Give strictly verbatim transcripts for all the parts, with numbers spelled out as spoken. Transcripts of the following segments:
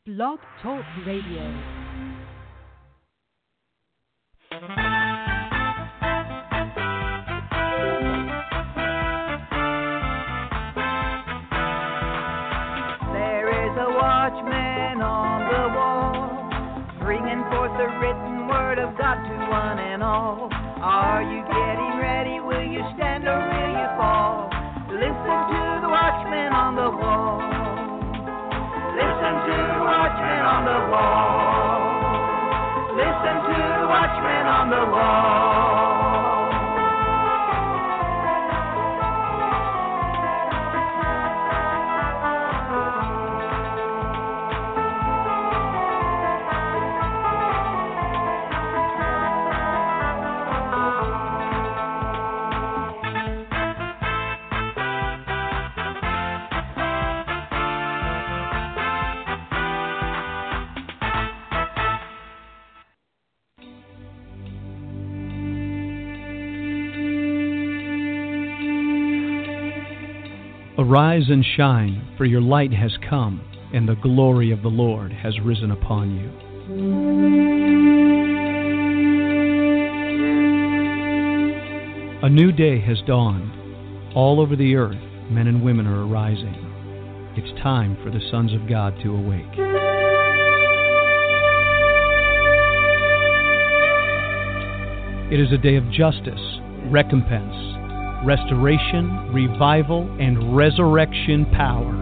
Blog Talk Radio. Watchman on the wall, bringing forth the written word of God to one and all. Are you getting ready? Will you stand or will you fall? Listen to the watchman on the wall. Listen to the watchman on the wall. Listen to the watchman on the wall. Arise and shine, for your light has come, and the glory of the Lord has risen upon you. A new day has dawned. All over the earth, men and women are arising. It's time for the sons of God to awake. It is a day of justice, recompense, restoration, revival, and resurrection power.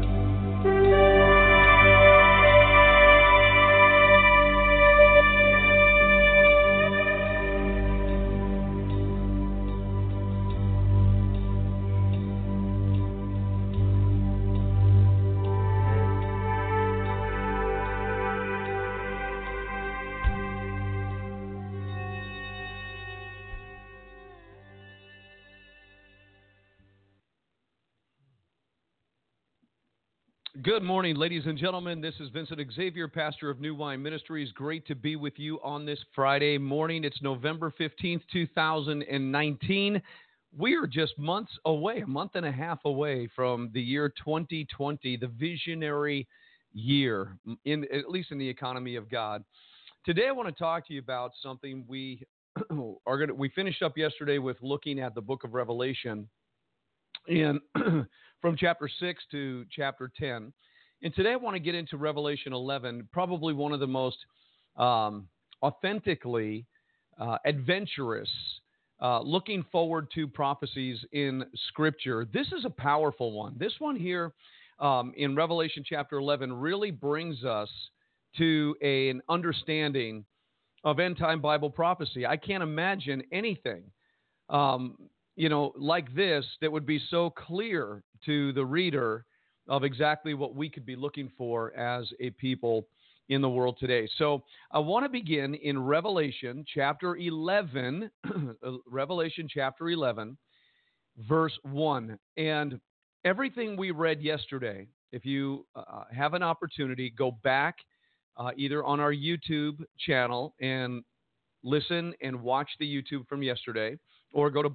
Good morning, ladies and gentlemen. This is Vincent Xavier, pastor of New Wine Ministries. Great to be with you on this Friday morning. It's November fifteenth, two thousand nineteen. We are just months away, a month and a half away from the year twenty twenty, the visionary year, in at least in the economy of God. Today, I want to talk to you about something we are going to. We finished up yesterday with looking at the book of Revelation, and from chapter six to chapter ten. And today I want to get into Revelation eleven, probably one of the most um, authentically uh, adventurous, uh, looking forward to prophecies in Scripture. This is a powerful one. This one here um, in Revelation chapter eleven really brings us to a, an understanding of end-time Bible prophecy. I can't imagine anything um, you know, like this, that would be so clear to the reader of exactly what we could be looking for as a people in the world today. So I want to begin in Revelation chapter eleven, Revelation chapter eleven, verse one. And everything we read yesterday, if you uh, have an opportunity, go back uh, either on our YouTube channel and listen and watch the YouTube from yesterday, or go to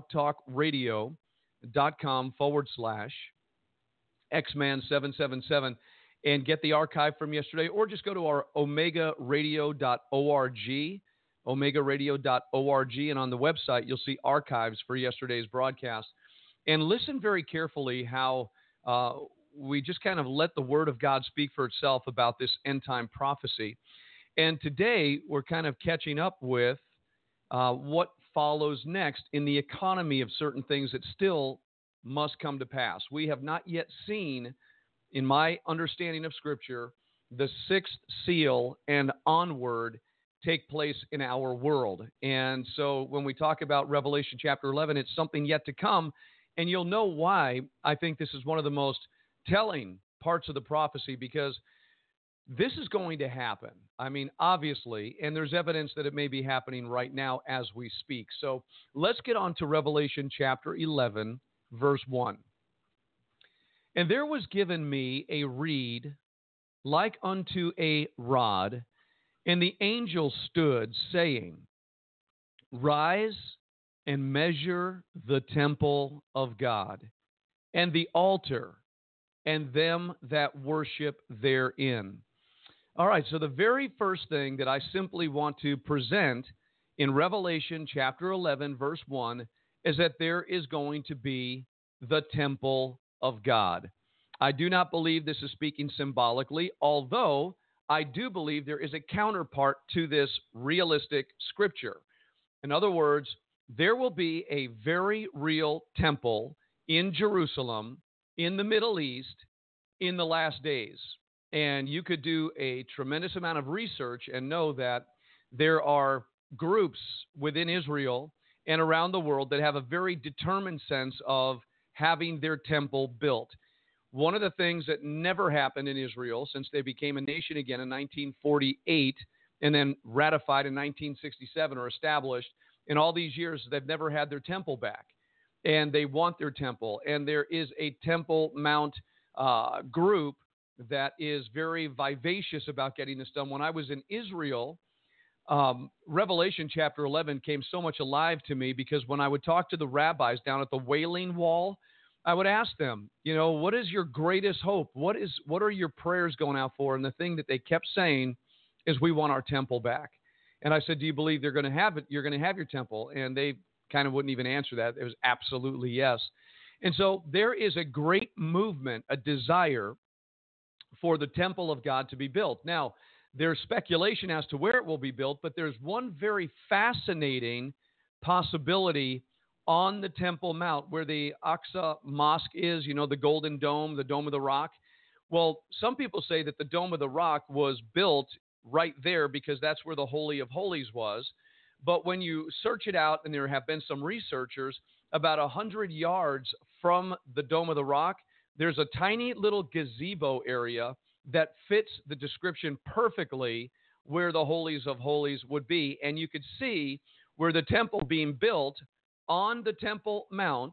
blogtalkradio.com forward slash Xman seven seven seven and get the archive from yesterday, or just go to our omega radio dot org, omega radio dot org, and on the website you'll see archives for yesterday's broadcast. And listen very carefully how uh, we just kind of let the Word of God speak for itself about this end-time prophecy. And today we're kind of catching up with uh, what follows next in the economy of certain things that still must come to pass. We have not yet seen, in my understanding of Scripture, the sixth seal and onward take place in our world. And so when we talk about Revelation chapter eleven, it's something yet to come, and you'll know why I think this is one of the most telling parts of the prophecy, because this is going to happen. I mean, obviously, and there's evidence that it may be happening right now as we speak. So let's get on to Revelation chapter eleven, verse one. And there was given me a reed like unto a rod, and the angel stood, saying, Rise and measure the temple of God, and the altar, and them that worship therein. All right, so the very first thing that I simply want to present in Revelation chapter eleven, verse one, is that there is going to be the temple of God. I do not believe this is speaking symbolically, although I do believe there is a counterpart to this realistic scripture. In other words, there will be a very real temple in Jerusalem, in the Middle East, in the last days. And you could do a tremendous amount of research and know that there are groups within Israel and around the world that have a very determined sense of having their temple built. One of the things that never happened in Israel since they became a nation again in nineteen forty-eight and then ratified in nineteen sixty-seven or established, in all these years, they've never had their temple back. And they want their temple. And there is a Temple Mount uh, group that is very vivacious about getting this done. When I was in Israel, um, Revelation chapter eleven came so much alive to me because when I would talk to the rabbis down at the Wailing Wall, I would ask them, you know, what is your greatest hope? What is, what are your prayers going out for? And the thing that they kept saying is, we want our temple back. And I said, do you believe they're going to have it? You're going to have your temple? And they kind of wouldn't even answer that. It was absolutely yes. And so there is a great movement, a desire for the temple of God to be built. Now, there's speculation as to where it will be built, but there's one very fascinating possibility on the Temple Mount where the Aqsa Mosque is, you know, the Golden Dome, the Dome of the Rock. Well, some people say that the Dome of the Rock was built right there because that's where the Holy of Holies was. But when you search it out, and there have been some researchers, about one hundred yards from the Dome of the Rock, there's a tiny little gazebo area that fits the description perfectly where the Holies of Holies would be. And you could see where the temple being built on the Temple Mount,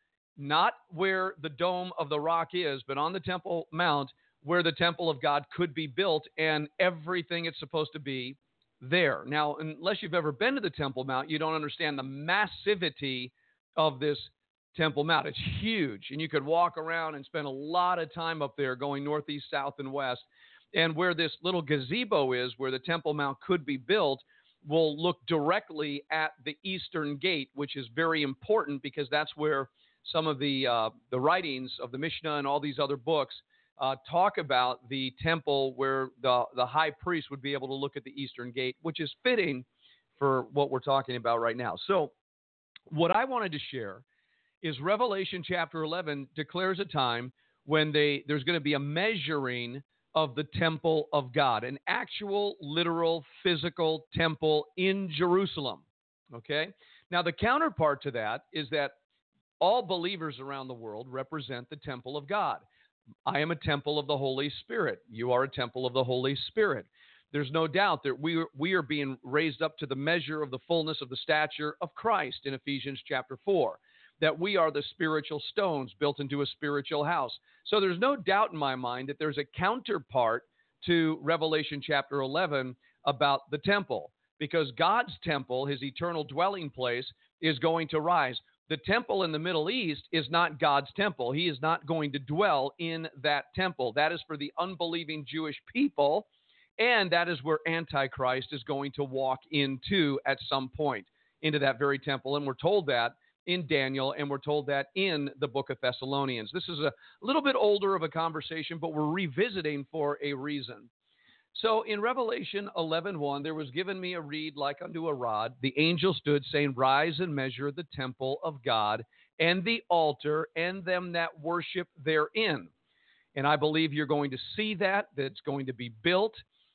not where the Dome of the Rock is, but on the Temple Mount where the temple of God could be built and everything it's supposed to be there. Now, unless you've ever been to the Temple Mount, you don't understand the massivity of this Temple Mount. It's huge, and you could walk around and spend a lot of time up there going northeast, south, and west. And where this little gazebo is, where the Temple Mount could be built, will look directly at the Eastern Gate, which is very important because that's where some of the uh, the writings of the Mishnah and all these other books uh, talk about the temple where the, the high priest would be able to look at the Eastern Gate, which is fitting for what we're talking about right now. So what I wanted to share is Revelation chapter eleven declares a time when they there's going to be a measuring of the temple of God, an actual, literal, physical temple in Jerusalem, okay? Now, the counterpart to that is that all believers around the world represent the temple of God. I am a temple of the Holy Spirit. You are a temple of the Holy Spirit. There's no doubt that we are, we are being raised up to the measure of the fullness of the stature of Christ in Ephesians chapter four. That we are the spiritual stones built into a spiritual house. So there's no doubt in my mind that there's a counterpart to Revelation chapter eleven about the temple, because God's temple, his eternal dwelling place, is going to rise. The temple in the Middle East is not God's temple. He is not going to dwell in that temple. That is for the unbelieving Jewish people, and that is where Antichrist is going to walk into at some point, into that very temple. And we're told that in Daniel, and we're told that in the book of Thessalonians. This is a little bit older of a conversation, but we're revisiting for a reason. So in Revelation eleven one, there was given me a reed like unto a rod. The angel stood, saying, Rise and measure the temple of God, and the altar, and them that worship therein. And I believe you're going to see that, that it's going to be built,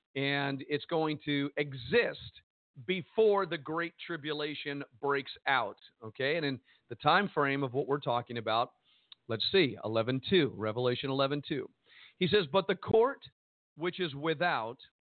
and it's going to exist before the Great Tribulation breaks out, okay? And in the time frame of what we're talking about, let's see, eleven two, Revelation eleven two. He says, But the court which is without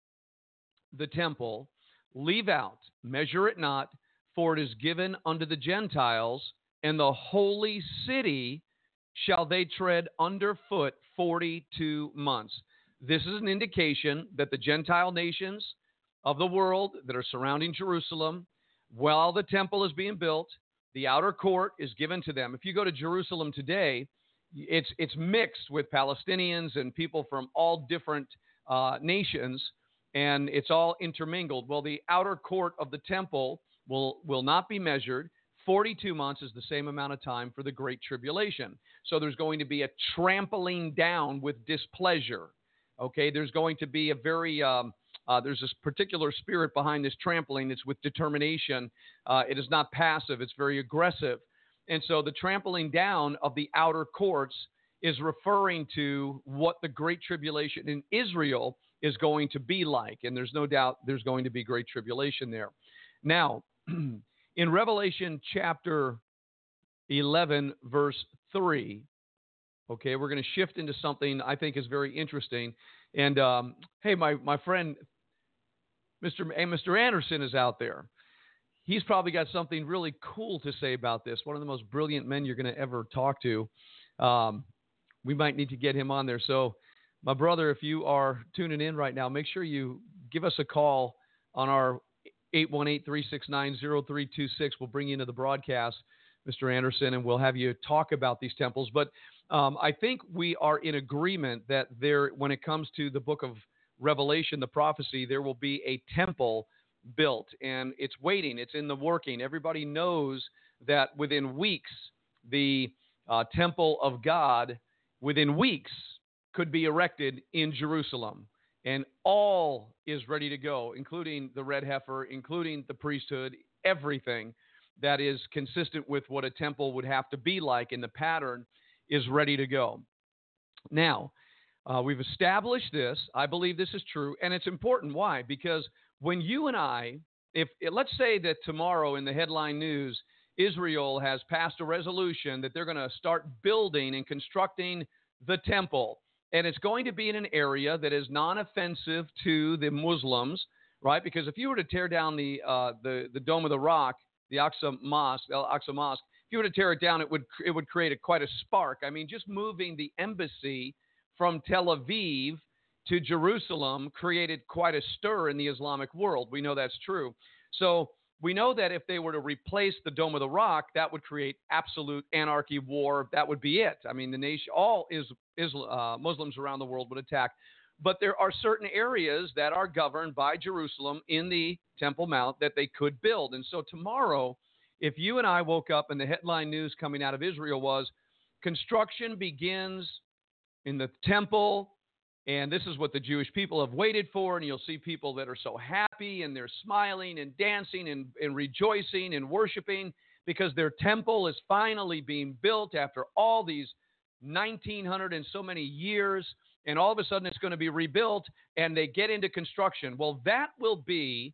the temple, leave out, measure it not, for it is given unto the Gentiles, and the holy city shall they tread underfoot forty-two months. This is an indication that the Gentile nations of the world that are surrounding Jerusalem, while the temple is being built, the outer court is given to them. If you go to Jerusalem today, it's it's mixed with Palestinians and people from all different uh, nations, and it's all intermingled. Well, the outer court of the temple will, will not be measured. forty-two months is the same amount of time for the Great Tribulation. So there's going to be a trampling down with displeasure. Okay, there's going to be a very, um, uh, there's this particular spirit behind this trampling. It's with determination. Uh, it is not passive. It's very aggressive. And so the trampling down of the outer courts is referring to what the Great Tribulation in Israel is going to be like. And there's no doubt there's going to be Great Tribulation there. Now, in Revelation chapter eleven, verse three, okay, we're going to shift into something I think is very interesting. And, um, hey, my, my friend, Mister Hey, Mister Anderson is out there. He's probably got something really cool to say about this. One of the most brilliant men you're going to ever talk to. Um, we might need to get him on there. So, my brother, if you are tuning in right now, make sure you give us a call on our eight one eight, three six nine, zero three two six. We'll bring you into the broadcast, Mister Anderson, and we'll have you talk about these temples. But um, I think we are in agreement that there, when it comes to the book of Revelation, the prophecy, there will be a temple built, and it's waiting. It's in the working. Everybody knows that within weeks, the uh, temple of God, within weeks, could be erected in Jerusalem. And all is ready to go, including the red heifer, including the priesthood, everything that is consistent with what a temple would have to be like in the pattern is ready to go. Now, uh, we've established this. I believe this is true, and it's important. Why? Because when you and I, if let's say that tomorrow in the headline news, Israel has passed a resolution that they're going to start building and constructing the temple, and it's going to be in an area that is non-offensive to the Muslims, right? Because if you were to tear down the uh, the the Dome of the Rock, the Aqsa Mosque, Al Aqsa Mosque, if you were to tear it down, it would it would create a, quite a spark. I mean, just moving the embassy from Tel Aviv to Jerusalem created quite a stir in the Islamic world. We know that's true. So we know that if they were to replace the Dome of the Rock, that would create absolute anarchy, war. That would be it. I mean, the nation, all is, is uh, Muslims around the world would attack. But there are certain areas that are governed by Jerusalem in the Temple Mount that they could build. And so tomorrow, if you and I woke up and the headline news coming out of Israel was construction begins in the temple, and this is what the Jewish people have waited for, and you'll see people that are so happy, and they're smiling and dancing and, and rejoicing and worshiping because their temple is finally being built after all these nineteen hundred and so many years, and all of a sudden it's going to be rebuilt, and they get into construction. Well, that will be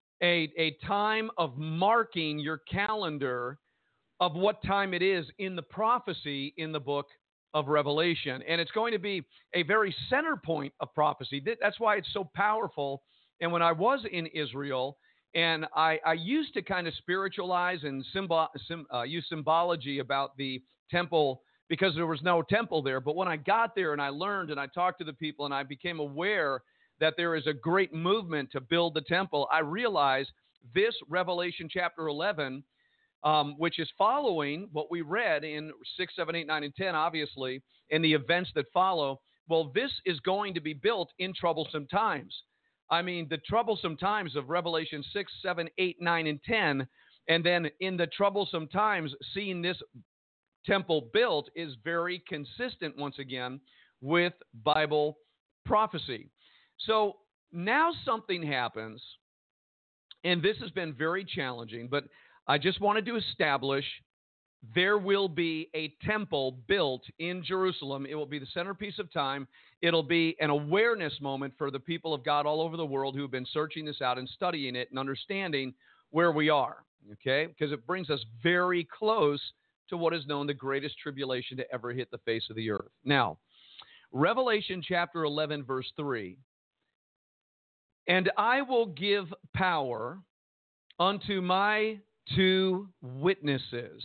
a, a time of marking your calendar of what time it is in the prophecy in the book of Revelation. And it's going to be a very center point of prophecy. That's why it's so powerful. And when I was in Israel, and I, I used to kind of spiritualize and symbol, sim, uh, use symbology about the temple because there was no temple there. But when I got there and I learned and I talked to the people and I became aware that there is a great movement to build the temple, I realized this Revelation chapter eleven, Um, which is following what we read in six, seven, eight, nine, and ten, obviously, and the events that follow. Well, this is going to be built in troublesome times. I mean, the troublesome times of Revelation six, seven, eight, nine, and ten, and then in the troublesome times, seeing this temple built is very consistent, once again, with Bible prophecy. So now something happens, and this has been very challenging, but I just wanted to establish there will be a temple built in Jerusalem. It will be the centerpiece of time. It'll be an awareness moment for the people of God all over the world who have been searching this out and studying it and understanding where we are, okay? Because it brings us very close to what is known the greatest tribulation to ever hit the face of the earth. Now, Revelation chapter eleven, verse three, and I will give power unto my two witnesses,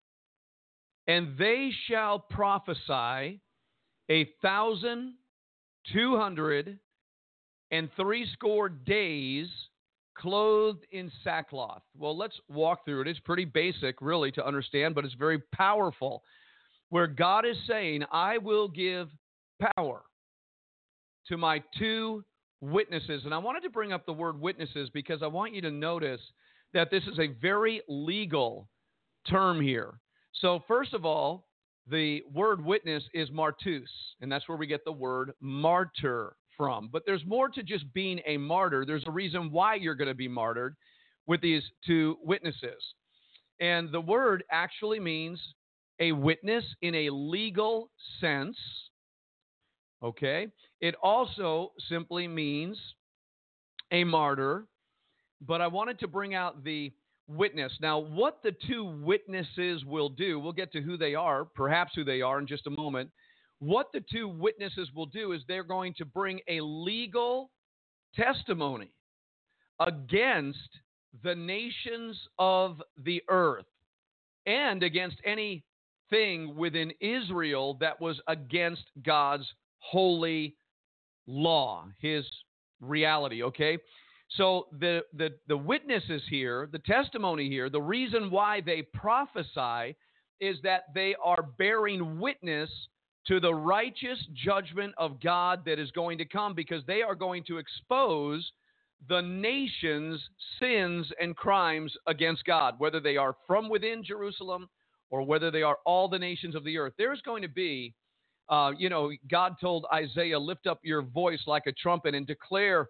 and they shall prophesy a thousand two hundred and threescore days, clothed in sackcloth. Well, let's walk through it. It's pretty basic, really, to understand, but it's very powerful, where God is saying, I will give power to my two witnesses. And I wanted to bring up the word witnesses because I want you to notice that this is a very legal term here. So first of all, the word witness is martus, and that's where we get the word martyr from. But there's more to just being a martyr. There's a reason why you're going to be martyred with these two witnesses. And the word actually means a witness in a legal sense. Okay? It also simply means a martyr. But I wanted to bring out the witness. Now, what the two witnesses will do, we'll get to who they are, perhaps who they are in just a moment. What the two witnesses will do is they're going to bring a legal testimony against the nations of the earth and against anything within Israel that was against God's holy law, his reality, okay? So the, the, the witnesses here, the testimony here, the reason why they prophesy is that they are bearing witness to the righteous judgment of God that is going to come, because they are going to expose the nation's sins and crimes against God, whether they are from within Jerusalem or whether they are all the nations of the earth. There's going to be, uh, you know, God told Isaiah, lift up your voice like a trumpet and declare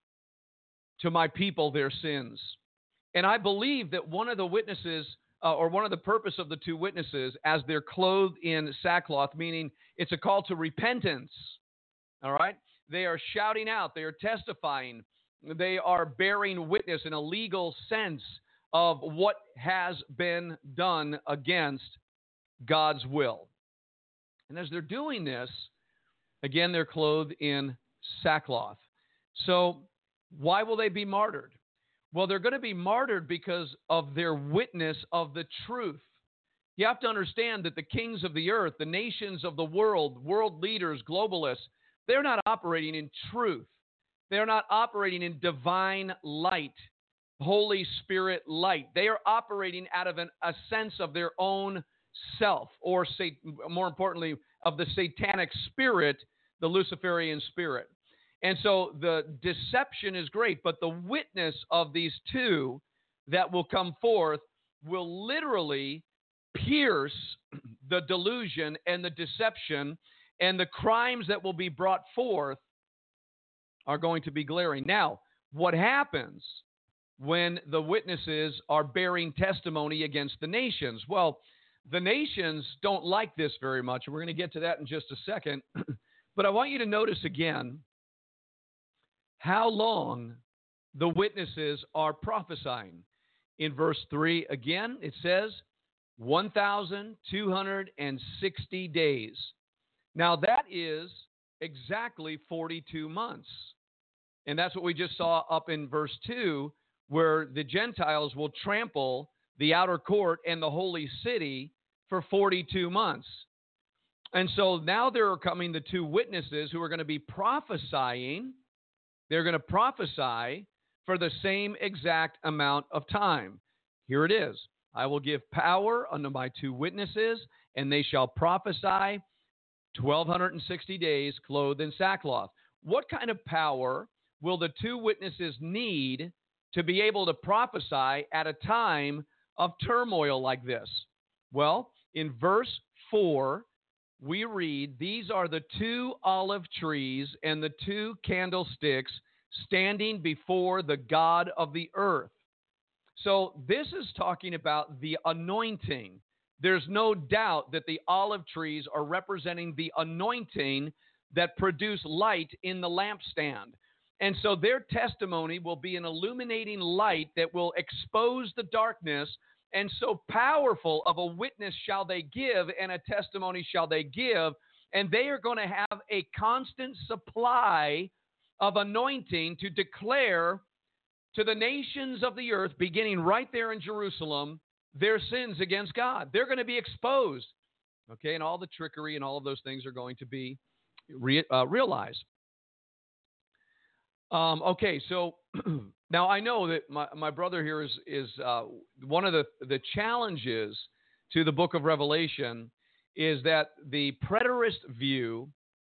to my people their sins. And I believe that one of the witnesses, uh, or one of the purpose of the two witnesses, as they're clothed in sackcloth, meaning it's a call to repentance, all right? They are shouting out, they are testifying, they are bearing witness in a legal sense of what has been done against God's will. And as they're doing this, again, they're clothed in sackcloth. So why will they be martyred? Well, they're going to be martyred because of their witness of the truth. You have to understand that the kings of the earth, the nations of the world, world leaders, globalists, they're not operating in truth. They're not operating in divine light, Holy Spirit light. They are operating out of an, a sense of their own self, or say, more importantly, of the satanic spirit, the Luciferian spirit. And so the deception is great, but the witness of these two that will come forth will literally pierce the delusion and the deception, and the crimes that will be brought forth are going to be glaring. Now, what happens when the witnesses are bearing testimony against the nations? Well, the nations don't like this very much, and we're going to get to that in just a second. But I want you to notice again how long the witnesses are prophesying. In verse three, again, it says one thousand two hundred sixty days. Now, that is exactly forty-two months. And that's what we just saw up in verse two, where the Gentiles will trample the outer court and the holy city for forty-two months. And so now there are coming the two witnesses who are going to be prophesying. They're going to prophesy for the same exact amount of time. Here it is. I will give power unto my two witnesses, and they shall prophesy twelve sixty days clothed in sackcloth. What kind of power will the two witnesses need to be able to prophesy at a time of turmoil like this? Well, in verse four, we read, these are the two olive trees and the two candlesticks standing before the God of the earth. So this is talking about the anointing. There's no doubt that the olive trees are representing the anointing that produce light in the lampstand. And so their testimony will be an illuminating light that will expose the darkness, and so powerful of a witness shall they give, and a testimony shall they give, and they are going to have a constant supply of anointing to declare to the nations of the earth, beginning right there in Jerusalem, their sins against God. They're going to be exposed, okay, and all the trickery and all of those things are going to be re- uh, realized. Um, okay, so now I know that my, my brother here is is uh, one of the, the challenges to the book of Revelation is that the preterist view,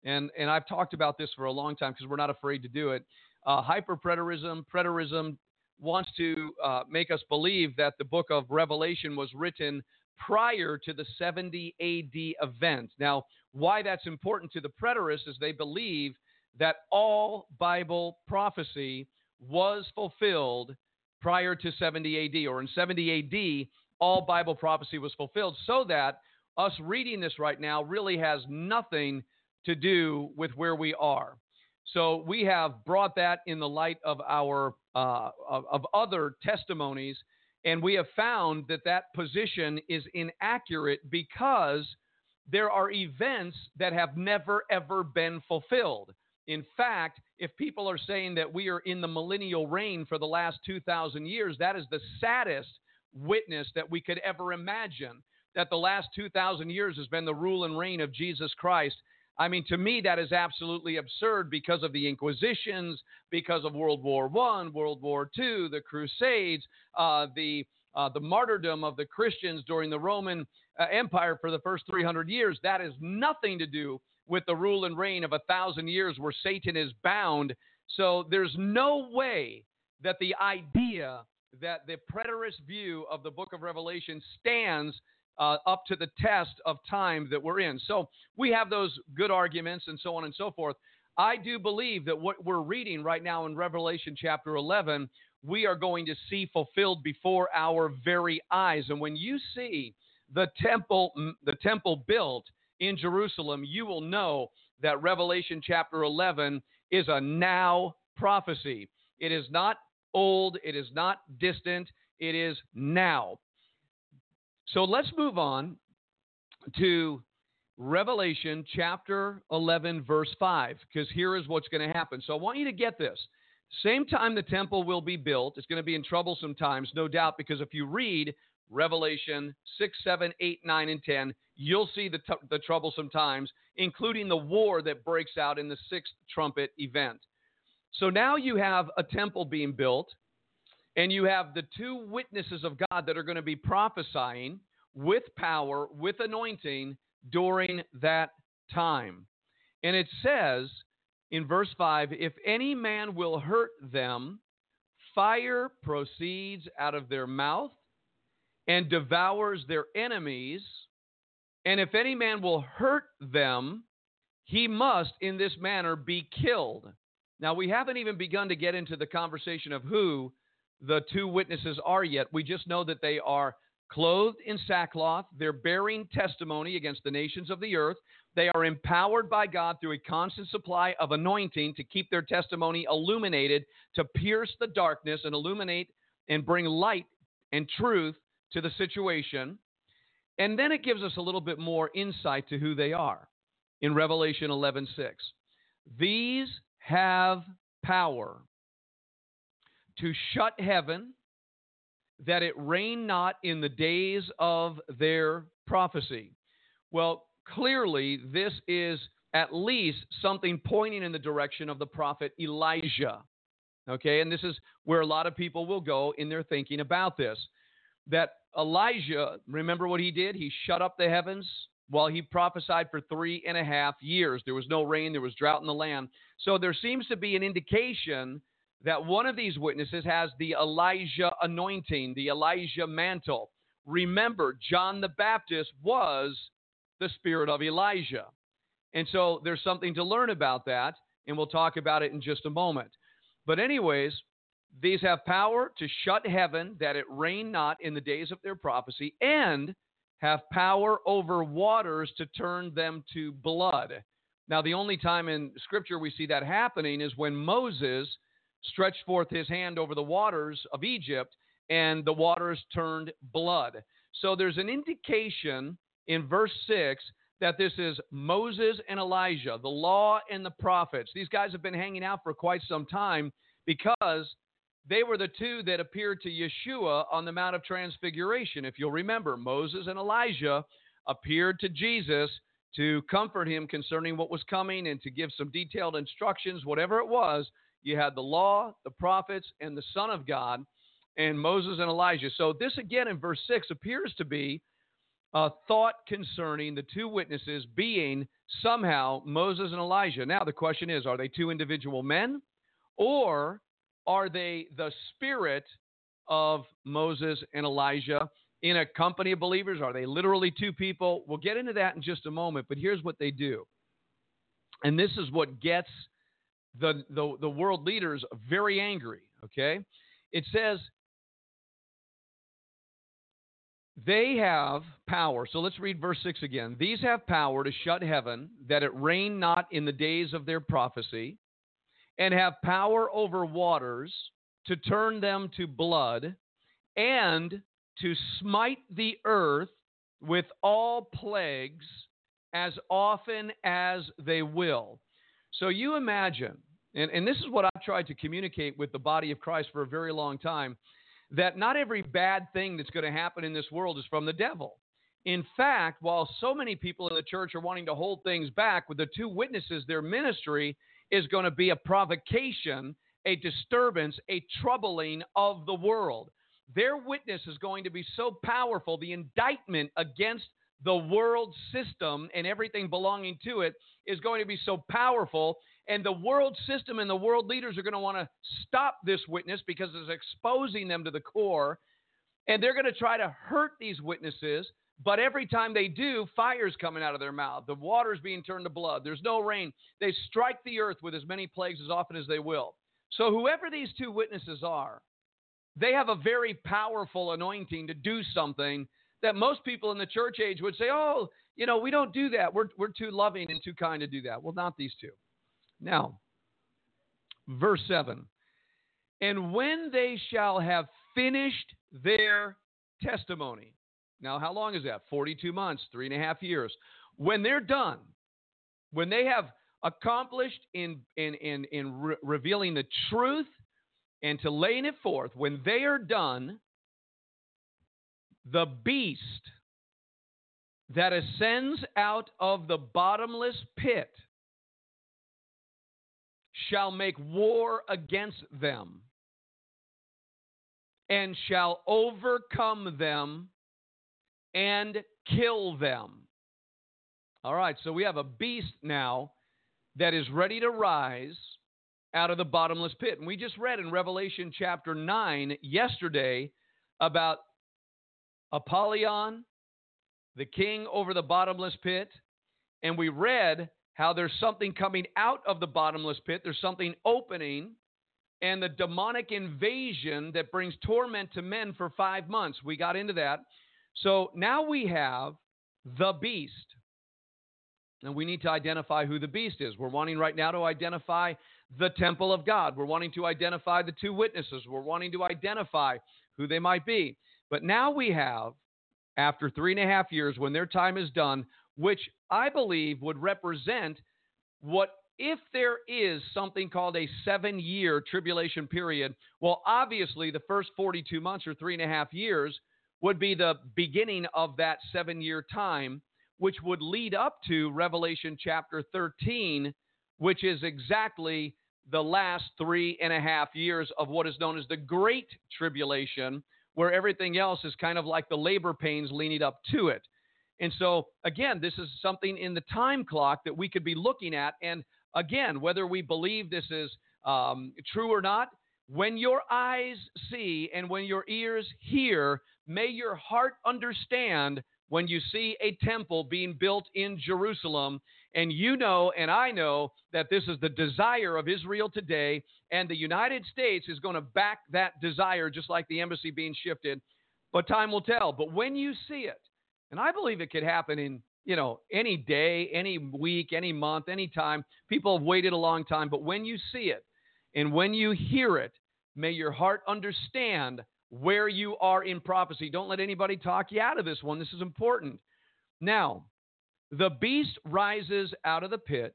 And, and I've talked about this for a long time because we're not afraid to do it. Uh, hyperpreterism, preterism wants to uh, make us believe that the book of Revelation was written prior to the seventy A D event. Now, why that's important to the preterists is they believe that all Bible prophecy was fulfilled prior to seventy A D, or in seventy A D, all Bible prophecy was fulfilled, so that us reading this right now really has nothing to do with where we are. So we have brought that in the light of our uh, of, of other testimonies, and we have found that that position is inaccurate because there are events that have never, ever been fulfilled. In fact, if people are saying that we are in the millennial reign for the last two thousand years, that is the saddest witness that we could ever imagine, that the last two thousand years has been the rule and reign of Jesus Christ. I mean, to me, that is absolutely absurd because of the Inquisitions, because of World War One, World War Two, the Crusades, uh, the uh, the martyrdom of the Christians during the Roman uh, Empire for the first three hundred years. That has nothing to do with the rule and reign of a thousand years where Satan is bound. So there's no way that the idea that the preterist view of the book of Revelation stands Uh, up to the test of time that we're in. So we have those good arguments and so on and so forth. I do believe that what we're reading right now in Revelation chapter eleven, we are going to see fulfilled before our very eyes. And when you see the temple, the temple built in Jerusalem, you will know that Revelation chapter eleven is a now prophecy. It is not old. It is not distant. It is now. So let's move on to Revelation chapter eleven, verse five, because here is what's going to happen. So I want you to get this. Same time the temple will be built, it's going to be in troublesome times, no doubt, because if you read Revelation six, seven, eight, nine, and ten, you'll see the, t- the troublesome times, including the war that breaks out in the sixth trumpet event. So now you have a temple being built, and you have the two witnesses of God that are going to be prophesying with power, with anointing during that time. And it says in verse five, if any man will hurt them, fire proceeds out of their mouth and devours their enemies. And if any man will hurt them, he must in this manner be killed. Now, we haven't even begun to get into the conversation of who the two witnesses are yet. We just know that they are clothed in sackcloth. They're bearing testimony against the nations of the earth. They are empowered by God through a constant supply of anointing to keep their testimony illuminated, to pierce the darkness and illuminate and bring light and truth to the situation. And then it gives us a little bit more insight to who they are in Revelation eleven six. These have power to shut heaven, that it rain not in the days of their prophecy. Well, clearly, this is at least something pointing in the direction of the prophet Elijah. Okay, and this is where a lot of people will go in their thinking about this. That Elijah, remember what he did? He shut up the heavens while he prophesied for three and a half years. There was no rain, there was drought in the land. So there seems to be an indication that one of these witnesses has the Elijah anointing, the Elijah mantle. Remember, John the Baptist was the spirit of Elijah. And so there's something to learn about that, and we'll talk about it in just a moment. But anyways, these have power to shut heaven, that it rain not in the days of their prophecy, and have power over waters to turn them to blood. Now, the only time in Scripture we see that happening is when Moses stretched forth his hand over the waters of Egypt, and the waters turned blood. So there's an indication in verse six that this is Moses and Elijah, the law and the prophets. These guys have been hanging out for quite some time because they were the two that appeared to Yeshua on the Mount of Transfiguration. If you'll remember, Moses and Elijah appeared to Jesus to comfort him concerning what was coming and to give some detailed instructions, whatever it was. You had the law, the prophets, and the Son of God, and Moses and Elijah. So this again in verse six appears to be a thought concerning the two witnesses being somehow Moses and Elijah. Now, the question is, are they two individual men, or are they the spirit of Moses and Elijah in a company of believers? Are they literally two people? We'll get into that in just a moment, but here's what they do. And this is what gets the, the, the world leaders very angry, okay? It says they have power. So let's read verse six again. These have power to shut heaven, that it rain not in the days of their prophecy, and have power over waters to turn them to blood, and to smite the earth with all plagues as often as they will. So you imagine, and, and this is what I've tried to communicate with the body of Christ for a very long time, that not every bad thing that's going to happen in this world is from the devil. In fact, while so many people in the church are wanting to hold things back, with the two witnesses, their ministry is going to be a provocation, a disturbance, a troubling of the world. Their witness is going to be so powerful, the indictment against the world system and everything belonging to it is going to be so powerful, and the world system and the world leaders are going to want to stop this witness because it's exposing them to the core, and they're going to try to hurt these witnesses, but every time they do, fire's coming out of their mouth. The water's being turned to blood. There's no rain. They strike the earth with as many plagues as often as they will. So whoever these two witnesses are, they have a very powerful anointing to do something that most people in the church age would say, oh, you know, we don't do that. We're, we're too loving and too kind to do that. Well, not these two. Now, verse seven, and when they shall have finished their testimony. Now, how long is that? forty-two months, three and a half years. When they're done, when they have accomplished in, in, in, in re- revealing the truth and to laying it forth, when they are done, the beast that ascends out of the bottomless pit shall make war against them and shall overcome them and kill them. All right, so we have a beast now that is ready to rise out of the bottomless pit. And we just read in Revelation chapter nine yesterday about Apollyon, the king over the bottomless pit. And we read how there's something coming out of the bottomless pit. There's something opening, and the demonic invasion that brings torment to men for five months. We got into that. So now we have the beast. And we need to identify who the beast is. We're wanting right now to identify the temple of God. We're wanting to identify the two witnesses. We're wanting to identify who they might be. But now we have, after three and a half years, when their time is done, which I believe would represent what, if there is something called a seven-year tribulation period, well, obviously the first forty-two months or three and a half years would be the beginning of that seven-year time, which would lead up to Revelation chapter thirteen, which is exactly the last three and a half years of what is known as the Great Tribulation, where everything else is kind of like the labor pains leading up to it. And so, again, this is something in the time clock that we could be looking at. And again, whether we believe this is um, true or not, when your eyes see and when your ears hear, may your heart understand when you see a temple being built in Jerusalem, and you know and I know that this is the desire of Israel today, and the United States is going to back that desire just like the embassy being shifted, but time will tell. But when you see it, and I believe it could happen in, you know, any day, any week, any month, any time. People have waited a long time, but when you see it and when you hear it, may your heart understand where you are in prophecy. Don't let anybody talk you out of this one. This is important. Now, the beast rises out of the pit.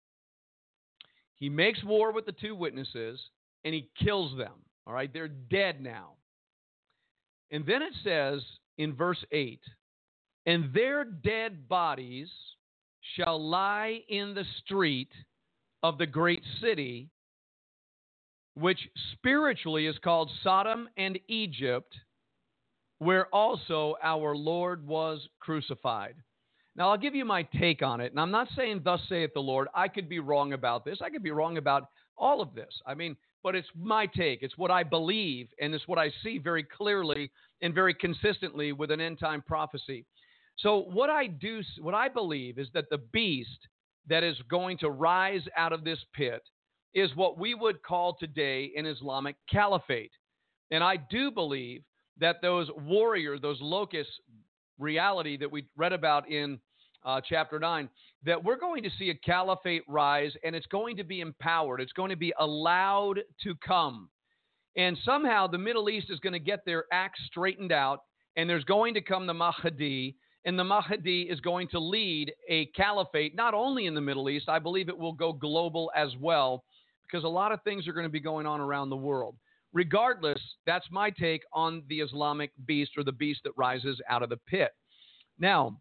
He makes war with the two witnesses, and he kills them. All right, they're dead now. And then it says in verse eight, and their dead bodies shall lie in the street of the great city, which spiritually is called Sodom and Egypt, where also our Lord was crucified. Now, I'll give you my take on it, and I'm not saying thus saith the Lord. I could be wrong about this. I could be wrong about all of this. I mean, but it's my take. It's what I believe, and it's what I see very clearly and very consistently with an end-time prophecy. So what I do, what I believe is that the beast that is going to rise out of this pit is what we would call today an Islamic caliphate. And I do believe that those warriors, those locusts reality that we read about in uh, chapter nine, that we're going to see a caliphate rise, and it's going to be empowered. It's going to be allowed to come. And somehow the Middle East is going to get their act straightened out, and there's going to come the Mahdi, and the Mahdi is going to lead a caliphate, not only in the Middle East. I believe it will go global as well, because a lot of things are going to be going on around the world. Regardless, that's my take on the Islamic beast, or the beast that rises out of the pit. Now,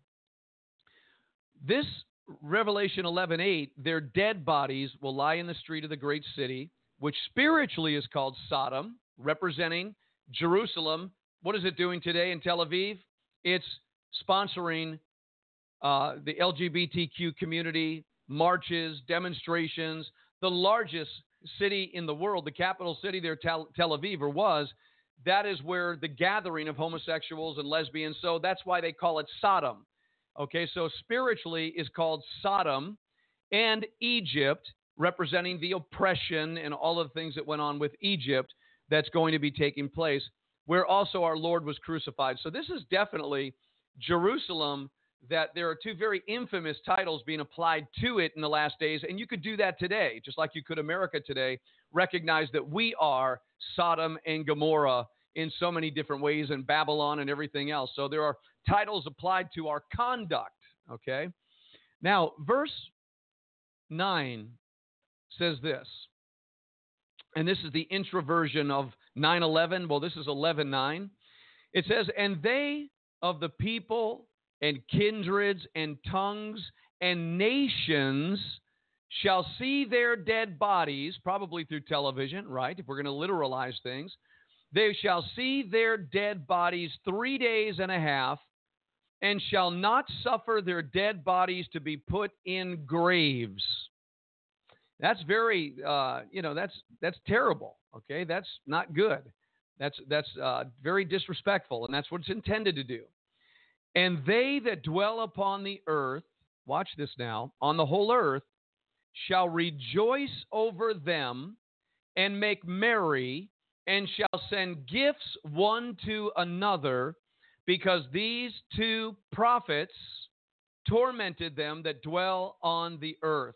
this Revelation eleven eight, their dead bodies will lie in the street of the great city, which spiritually is called Sodom, representing Jerusalem. What is it doing today in Tel Aviv? It's sponsoring uh, the L G B T Q community, marches, demonstrations. The largest city in the world, the capital city there, Tel, Tel Aviv, or was, that is where the gathering of homosexuals and lesbians, so that's why they call it Sodom. Okay, so spiritually is called Sodom, and Egypt, representing the oppression and all of the things that went on with Egypt that's going to be taking place, where also our Lord was crucified. So this is definitely Jerusalem, that there are two very infamous titles being applied to it in the last days, and you could do that today, just like you could America today, recognize that we are Sodom and Gomorrah in so many different ways, and Babylon and everything else. So there are titles applied to our conduct, okay? Now, verse nine says this, and this is the introversion of nine eleven. Well, this is eleven nine. It says, and they of the people and kindreds and tongues and nations shall see their dead bodies, probably through television, right? If we're going to literalize things, they shall see their dead bodies three days and a half, and shall not suffer their dead bodies to be put in graves. That's very, uh, you know, that's that's terrible. Okay, that's not good. That's that's uh, very disrespectful, and that's what it's intended to do. And they that dwell upon the earth, watch this now, on the whole earth, shall rejoice over them and make merry, and shall send gifts one to another, because these two prophets tormented them that dwell on the earth.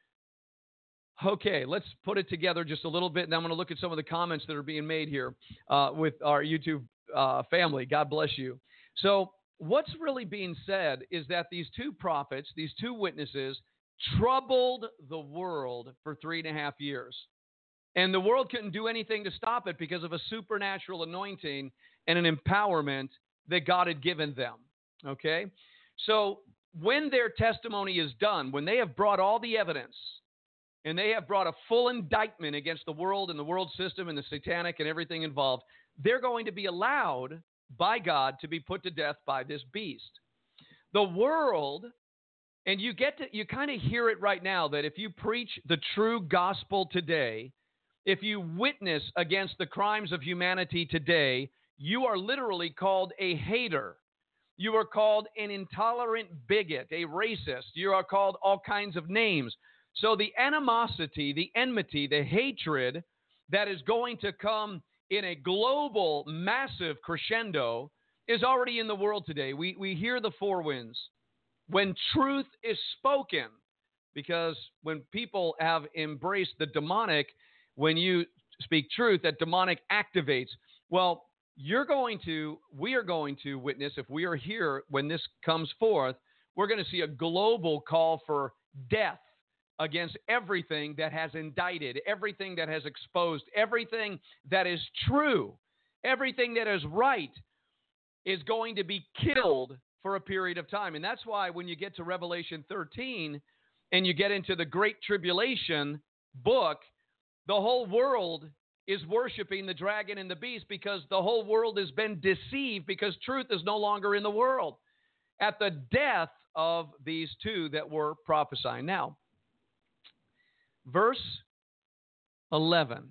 Okay, let's put it together just a little bit, and I'm going to look at some of the comments that are being made here uh, with our YouTube uh, family. God bless you. So what's really being said is that these two prophets, these two witnesses, troubled the world for three and a half years. And the world couldn't do anything to stop it because of a supernatural anointing and an empowerment that God had given them. Okay? So when their testimony is done, when they have brought all the evidence, and they have brought a full indictment against the world and the world system and the satanic and everything involved, they're going to be allowed by God to be put to death by this beast. The world, and you get to, you kind of hear it right now, that if you preach the true gospel today, if you witness against the crimes of humanity today, you are literally called a hater. You are called an intolerant bigot, a racist. You are called all kinds of names. So the animosity, the enmity, the hatred that is going to come in a global, massive crescendo is already in the world today. We we hear the four winds. When truth is spoken, because when people have embraced the demonic, when you speak truth, that demonic activates. Well, you're going to, we are going to witness, if we are here when this comes forth, we're going to see a global call for death against everything that has indicted, everything that has exposed, everything that is true, everything that is right is going to be killed for a period of time. And that's why when you get to Revelation thirteen and you get into the Great Tribulation book, the whole world is worshiping the dragon and the beast because the whole world has been deceived because truth is no longer in the world at the death of these two that were prophesying. Now, verse eleven.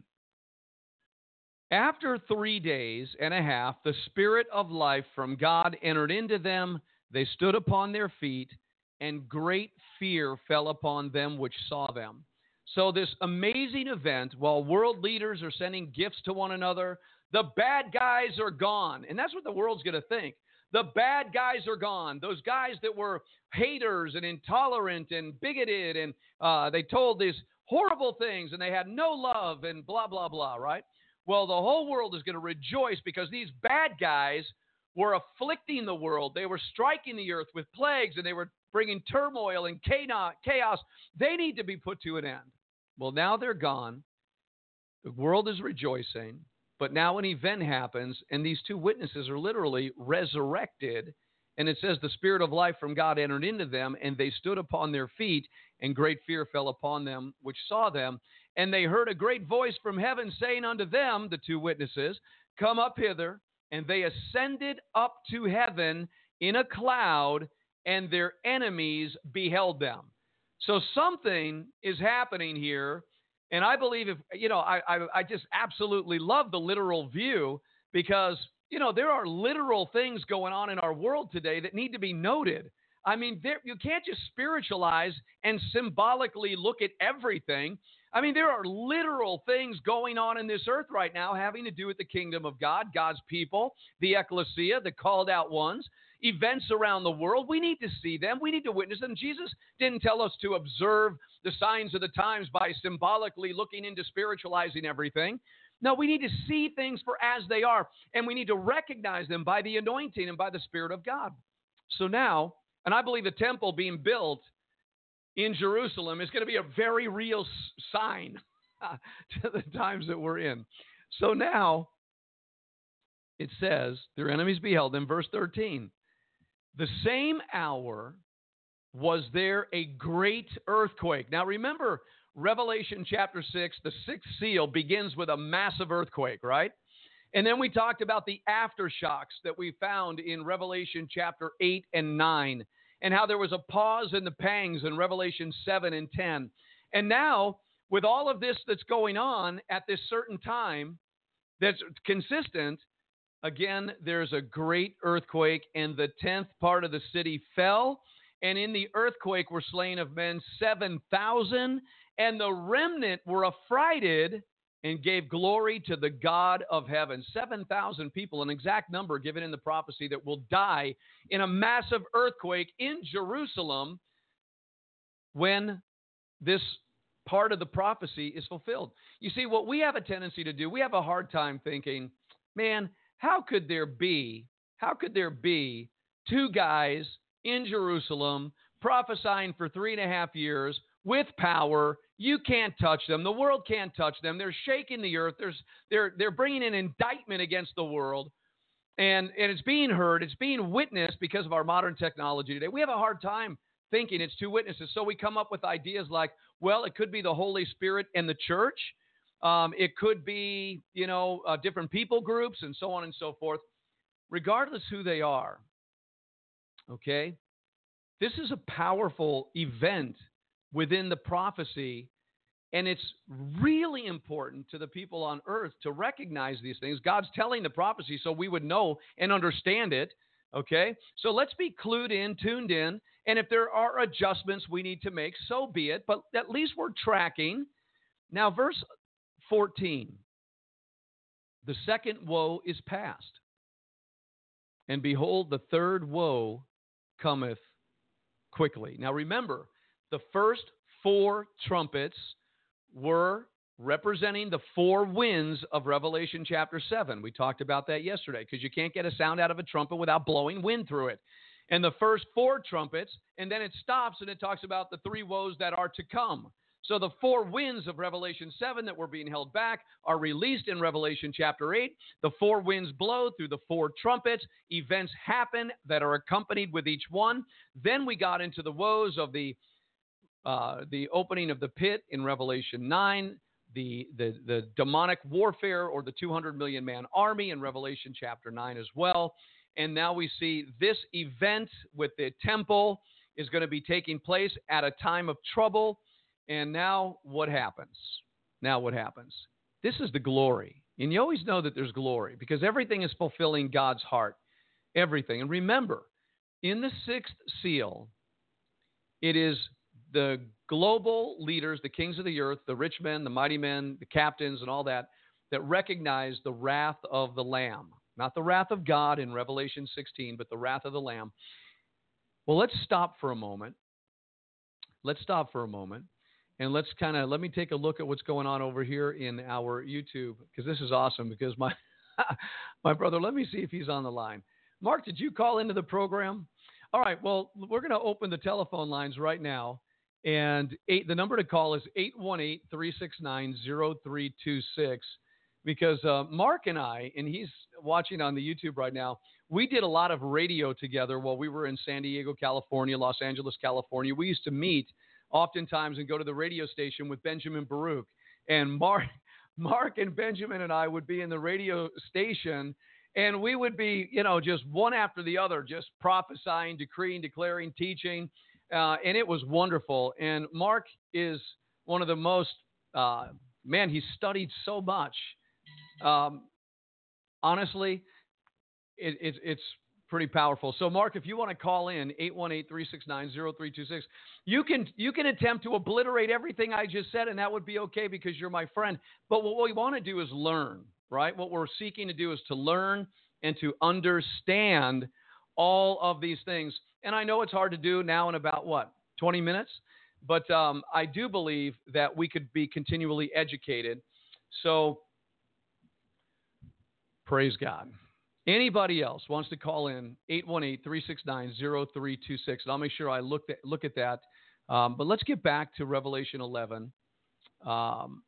After three days and a half, the Spirit of life from God entered into them. They stood upon their feet, and great fear fell upon them which saw them. So this amazing event, while world leaders are sending gifts to one another, the bad guys are gone. And that's what the world's going to think. The bad guys are gone. Those guys that were haters and intolerant and bigoted, and uh, they told these horrible things, and they had no love and blah, blah, blah, right? Well, the whole world is going to rejoice because these bad guys were afflicting the world. They were striking the earth with plagues, and they were bringing turmoil and chaos. They need to be put to an end. Well, now they're gone. The world is rejoicing. But now an event happens, and these two witnesses are literally resurrected. And it says the Spirit of life from God entered into them, and they stood upon their feet, and great fear fell upon them which saw them. And they heard a great voice from heaven saying unto them, the two witnesses, come up hither. And they ascended up to heaven in a cloud, and their enemies beheld them. So something is happening here. And I believe if, you know, I, I, I just absolutely love the literal view because, you know, there are literal things going on in our world today that need to be noted. I mean, there, you can't just spiritualize and symbolically look at everything. I mean, there are literal things going on in this earth right now having to do with the kingdom of God, God's people, the ecclesia, the called out ones, events around the world. We need to see them. We need to witness them. Jesus didn't tell us to observe the signs of the times by symbolically looking into spiritualizing everything. No, we need to see things for as they are, and we need to recognize them by the anointing and by the Spirit of God. So now, and I believe the temple being built in Jerusalem is going to be a very real s- sign to the times that we're in. So now it says, their enemies beheld them, verse thirteen. The same hour was there a great earthquake. Now remember, Revelation chapter six, the sixth seal begins with a massive earthquake, right? And then we talked about the aftershocks that we found in Revelation chapter eight and nine. And how there was a pause in the pangs in Revelation seven and ten. And now, with all of this that's going on at this certain time that's consistent, again, there's a great earthquake, and the tenth part of the city fell. And in the earthquake were slain of men seven thousand, and the remnant were affrighted and gave glory to the God of heaven. seven thousand people, an exact number given in the prophecy that will die in a massive earthquake in Jerusalem when this part of the prophecy is fulfilled. You see, what we have a tendency to do, we have a hard time thinking, man, how could there be, how could there be two guys in Jerusalem prophesying for three and a half years with power? You can't touch them. The world can't touch them. They're shaking the earth. There's, they're, they're bringing an indictment against the world, and, and it's being heard. It's being witnessed because of our modern technology today. We have a hard time thinking it's two witnesses. So we come up with ideas like, well, it could be the Holy Spirit and the church. Um, it could be, you know, uh, different people groups and so on and so forth. Regardless who they are, okay, this is a powerful event within the prophecy, and it's really important to the people on earth to recognize these things. God's telling the prophecy so we would know and understand it, okay? So let's be clued in, tuned in, and if there are adjustments we need to make, so be it, but at least we're tracking. Now, verse fourteen, the second woe is past, and behold, the third woe cometh quickly. Now remember, the first four trumpets were representing the four winds of Revelation chapter seven. We talked about that yesterday because you can't get a sound out of a trumpet without blowing wind through it. And the first four trumpets, and then it stops and it talks about the three woes that are to come. So the four winds of Revelation seven that were being held back are released in Revelation chapter eight. The four winds blow through the four trumpets. Events happen that are accompanied with each one. Then we got into the woes of the Uh, the opening of the pit in Revelation nine, the, the, the demonic warfare or the two hundred million man army in Revelation chapter nine as well. And now we see this event with the temple is going to be taking place at a time of trouble. And now what happens? Now what happens? This is the glory. And you always know that there's glory because everything is fulfilling God's heart. Everything. And remember, in the sixth seal, it is the global leaders, the kings of the earth, the rich men, the mighty men, the captains, and all that, that recognize the wrath of the Lamb. Not the wrath of God in Revelation sixteen, but the wrath of the Lamb. Well, let's stop for a moment. Let's stop for a moment. And let's kind of, let me take a look at what's going on over here in our YouTube, because this is awesome, because my my brother, let me see if he's on the line. Mark, did you call into the program? All right, well, we're going to open the telephone lines right now. And eight, the number to call is eight one eight, three six nine, zero three two six. Because uh, Mark and I, and he's watching on the YouTube right now, we did a lot of radio together while we were in San Diego, California, Los Angeles, California. We used to meet oftentimes and go to the radio station with Benjamin Baruch. And Mark, Mark and Benjamin and I would be in the radio station, and we would be, you know, just one after the other, just prophesying, decreeing, declaring, teaching. Uh, and it was wonderful. And Mark is one of the most, uh, man, he's studied so much. Um, honestly, it, it, it's pretty powerful. So, Mark, if you want to call in, eight one eight, three six nine, zero three two six, you can you can attempt to obliterate everything I just said, and that would be okay because you're my friend. But what we want to do is learn, right? What we're seeking to do is to learn and to understand all of these things. And I know it's hard to do now in about, what, twenty minutes? But um, I do believe that we could be continually educated. So, praise God. Anybody else wants to call in, eight one eight, three six nine, zero three two six. And I'll make sure I look, at, look at that. Um, but let's get back to Revelation eleven, um,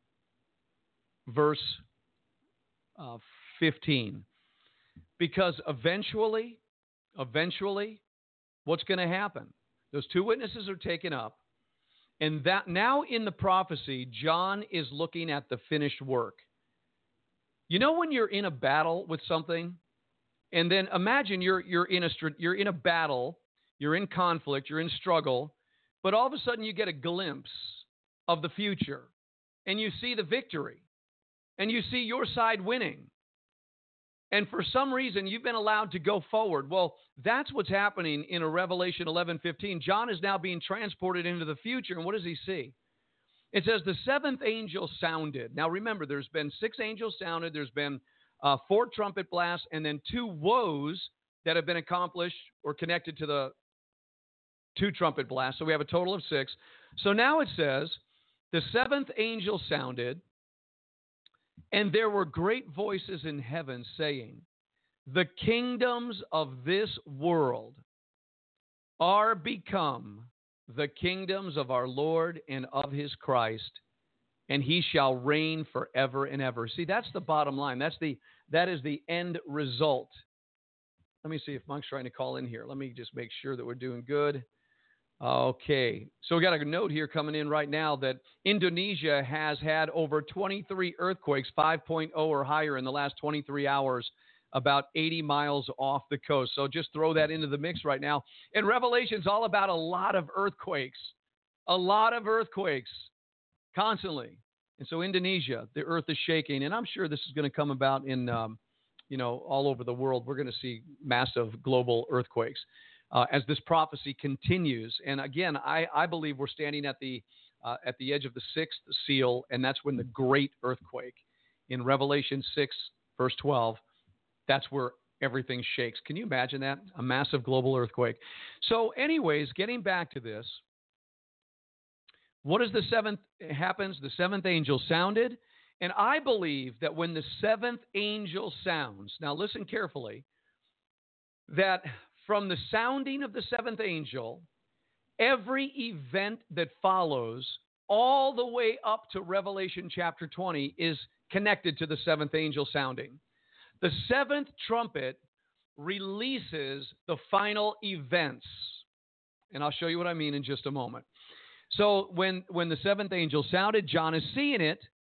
verse uh, fifteen. Because eventually, eventually, what's going to happen? Those two witnesses are taken up. And that now in the prophecy, John is looking at the finished work. You know when you're in a battle with something, and then imagine you're you're in a you're in a battle, you're in conflict, you're in struggle, but all of a sudden you get a glimpse of the future, and you see the victory, and you see your side winning, and for some reason you've been allowed to go forward. Well, that's what's happening in a Revelation eleven fifteen. John is now being transported into the future, and what does he see? It says the seventh angel sounded. Now remember, there's been six angels sounded. There's been uh, four trumpet blasts, and then two woes that have been accomplished or connected to the two trumpet blasts. So we have a total of six. So now it says the seventh angel sounded, and there were great voices in heaven saying, the kingdoms of this world are become the kingdoms of our Lord and of his Christ, and he shall reign forever and ever. See, that's the bottom line. That's the that is the end result. Let me see if Monk's trying to call in here. Let me just make sure that we're doing good. Okay. So we got a note here coming in right now that Indonesia has had over twenty-three earthquakes, five point oh or higher in the last twenty-three hours, about eighty miles off the coast. So just throw that into the mix right now. And Revelation's all about a lot of earthquakes, a lot of earthquakes constantly. And so Indonesia, the earth is shaking. And I'm sure this is going to come about in, um, you know, all over the world. We're going to see massive global earthquakes uh, as this prophecy continues. And again, I, I believe we're standing at the, uh, at the edge of the sixth seal. And that's when the great earthquake in Revelation six, verse twelve, that's where everything shakes. Can you imagine that? A massive global earthquake. So anyways, getting back to this, what is the seventh happens? The seventh angel sounded. And I believe that when the seventh angel sounds, now listen carefully, that from the sounding of the seventh angel, every event that follows all the way up to Revelation chapter twenty is connected to the seventh angel sounding. The seventh trumpet releases the final events. And I'll show you what I mean in just a moment. So when, when the seventh angel sounded, John is seeing it.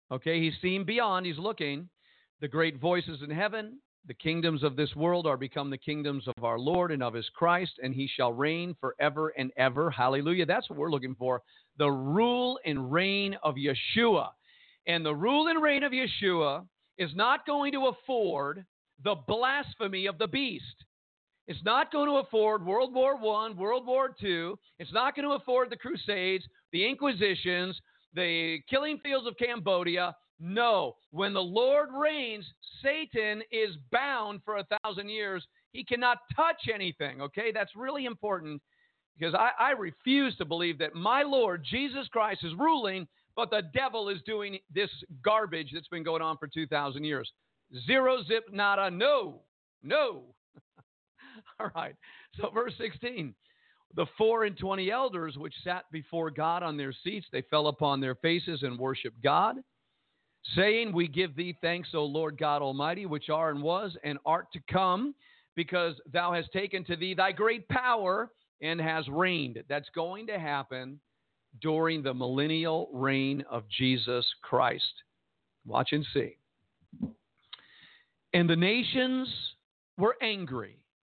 Okay, he's seen beyond. He's looking. The great voices in heaven, the kingdoms of this world are become the kingdoms of our Lord and of his Christ, and he shall reign forever and ever. Hallelujah. That's what we're looking for. The rule and reign of Yeshua. And the rule and reign of Yeshua is not going to afford the blasphemy of the beast. It's not going to afford World War One, World War Two. It's not going to afford the Crusades, the Inquisitions, the killing fields of Cambodia. No, when the Lord reigns, Satan is bound for a thousand years. He cannot touch anything, okay? That's really important because I, I refuse to believe that my Lord, Jesus Christ, is ruling, but the devil is doing this garbage that's been going on for two thousand years. Zero, zip, nada, no, no. All right, so verse sixteen. The four and twenty elders which sat before God on their seats, they fell upon their faces and worshiped God, saying, we give thee thanks, O Lord God Almighty, which are and was and art to come, because thou hast taken to thee thy great power and has reigned. That's going to happen during the millennial reign of Jesus Christ. Watch and see. And the nations were angry.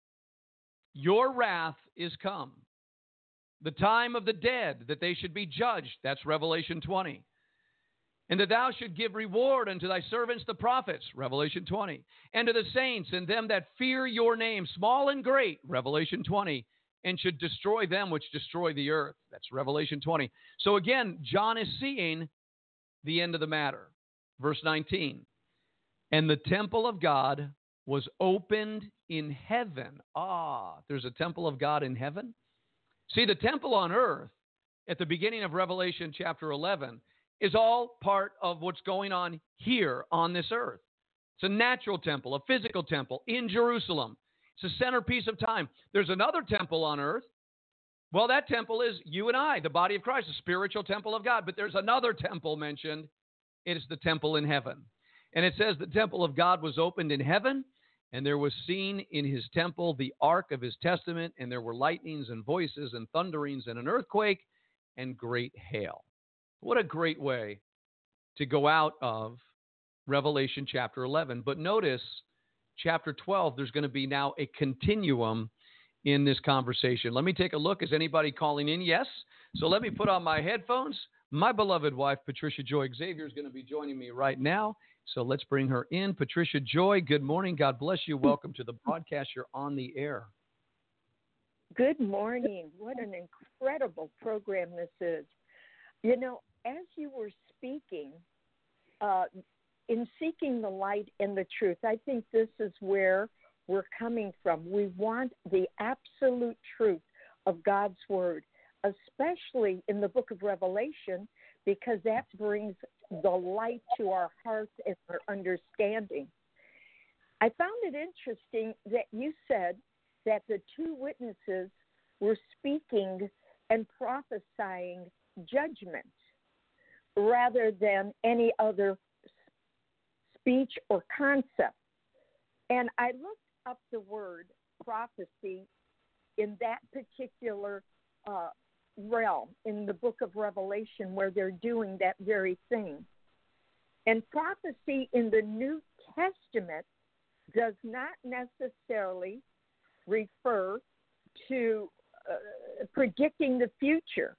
Your wrath is come. The time of the dead, that they should be judged. That's Revelation twenty. And that thou should give reward unto thy servants the prophets. Revelation twenty. And to the saints and them that fear your name, small and great. Revelation twenty. And should destroy them which destroy the earth. That's Revelation twenty. So again, John is seeing the end of the matter. Verse nineteen. And the temple of God was opened in heaven. Ah, there's a temple of God in heaven? See, the temple on earth at the beginning of Revelation chapter eleven is all part of what's going on here on this earth. It's a natural temple, a physical temple in Jerusalem. It's a centerpiece of time. There's another temple on earth. Well, that temple is you and I, the body of Christ, the spiritual temple of God. But there's another temple mentioned. It is the temple in heaven. And it says the temple of God was opened in heaven, and there was seen in his temple the ark of his testament, and there were lightnings and voices and thunderings and an earthquake and great hail. What a great way to go out of Revelation chapter eleven. But notice chapter twelve, there's going to be now a continuum in this conversation. Let me take a look. Is anybody calling in? Yes. So let me put on my headphones. My beloved wife, Patricia Joy Xavier, is going to be joining me right now. So let's bring her in. Patricia Joy, good morning. God bless you. Welcome to the broadcast. You're on the air. Good morning. What an incredible program this is. You know, as you were speaking, uh, in seeking the light and the truth, I think this is where we're coming from. We want the absolute truth of God's word, especially in the book of Revelation, because that brings the light to our hearts and our understanding. I found it interesting that you said that the two witnesses were speaking and prophesying judgment rather than any other speech or concept. And I looked up the word prophecy in that particular uh, realm in the book of Revelation where they're doing that very thing. And prophecy in the New Testament does not necessarily refer to uh, predicting the future.